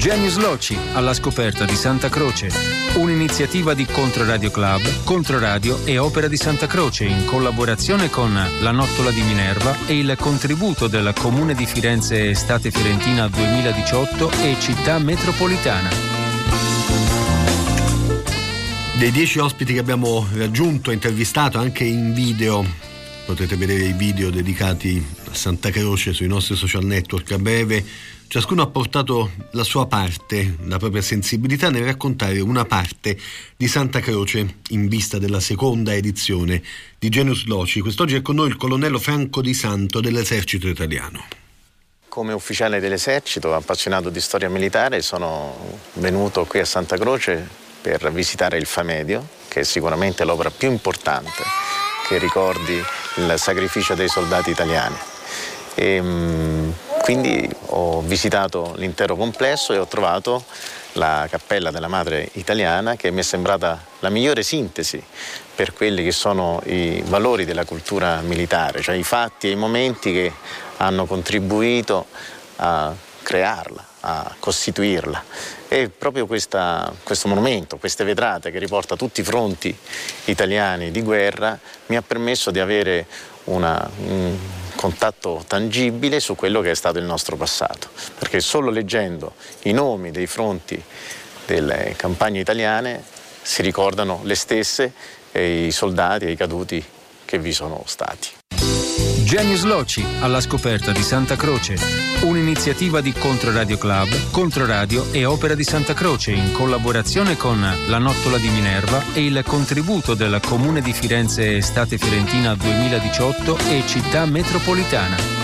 Genius Loci, alla scoperta di Santa Croce, un'iniziativa di Controradio Club, Controradio e Opera di Santa Croce in collaborazione con la Nottola di Minerva e il contributo del Comune di Firenze Estate Fiorentina 2018 e Città Metropolitana. Dei 10 ospiti che abbiamo raggiunto e intervistato anche in video, potete vedere i video dedicati a Santa Croce sui nostri social network a breve. Ciascuno ha portato la sua parte, la propria sensibilità nel raccontare una parte di Santa Croce in vista della seconda edizione di Genius Loci. Quest'oggi è con noi il colonnello Franco Di Santo dell'Esercito Italiano. Come ufficiale dell'Esercito, appassionato di storia militare, sono venuto qui a Santa Croce per visitare il Famedio, che è sicuramente l'opera più importante che ricordi il sacrificio dei soldati italiani. Quindi ho visitato l'intero complesso e ho trovato la Cappella della Madre Italiana, che mi è sembrata la migliore sintesi per quelli che sono i valori della cultura militare, cioè i fatti e i momenti che hanno contribuito a crearla, a costituirla. E proprio questo monumento, queste vetrate che riporta tutti i fronti italiani di guerra, mi ha permesso di avere un contatto tangibile su quello che è stato il nostro passato, perché solo leggendo i nomi dei fronti delle campagne italiane si ricordano le stesse e i soldati e i caduti che vi sono stati. Genius Loci, alla scoperta di Santa Croce, un'iniziativa di Controradio Club, Controradio e Opera di Santa Croce in collaborazione con la Nottola di Minerva e il contributo del Comune di Firenze Estate Fiorentina 2018 e Città Metropolitana.